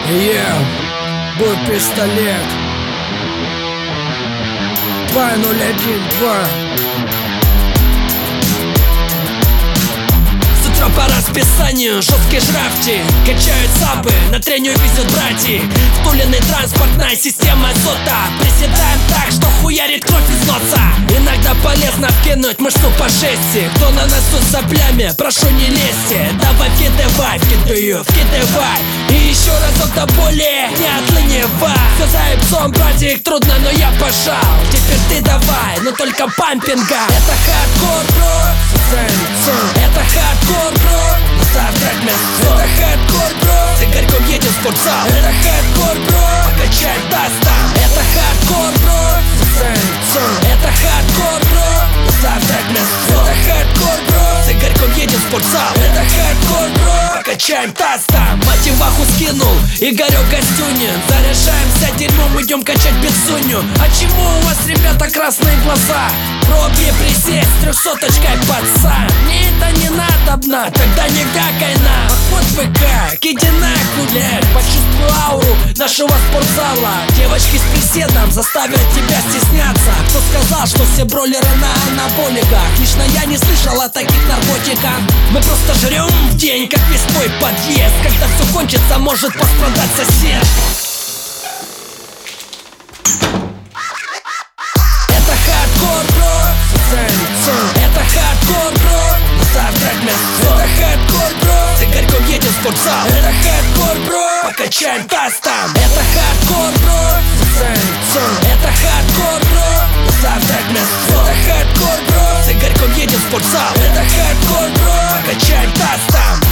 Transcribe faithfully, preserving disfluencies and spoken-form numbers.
Yeah, бой пистолет два ноль один два. По расписанию жесткие жрафти качают сабы, на трению везет братья. Втуленный транспортная система азота. Приседаем так, что хуярит кровь из носа. Иногда полезно вкинуть мышцу по жести. Кто на носу с соплями, прошу не лезьте. Давай вкидывай, вкидываю, вкидывай. И еще разок до боли, не отлынивай. Все за ипсом, братик, трудно, но я пожал. Теперь ты давай, но только пампинга. Это хардкор, бро. Это хардкор, бро. Ставь трек мясо. Это хардкор, бро. С Игорьком едем в спортзал. Это хардкор, бро. Покачаем таз там. Это хардкор, бро. Это хардкор, бро. Ставь трек мясо. Это хардкор, бро. С Игорьком едем в спортзал. Это хардкор, бро. Покачаем таз там. Мотиваху скинул, Игорек Гостюнин. Заряжаемся дерьмом, идем качать бицуню. А чему у вас, ребята, красные глаза? Пробье присесть с трехсоточкой, пацан. Мне это не надобно, тогда не вякай на. Охот ВК, иди нахуй, блядь. Почувствуй ауру нашего спортзала. Девочки с приседом заставят тебя стесняться. Кто сказал, что все бролеры на анаболиках? Лично я не слышал о таких наркотиках. Мы просто жрем в день, как весь твой подъезд. Когда все кончится, может пострадать сосед. Это хардкор, бро. Это хардкор, бро. Ставь трек мясо. Это хардкор, бро. С Игорьком едем в спортзал. Это хардкор, бро. Покачаем таз там. Это хардкор, бро. Это хардкор, бро. Ставь трек мясо. Это хардкор, бро. С Игорьком едем в спортзал. Это хардкор, бро. Покачаем таз там.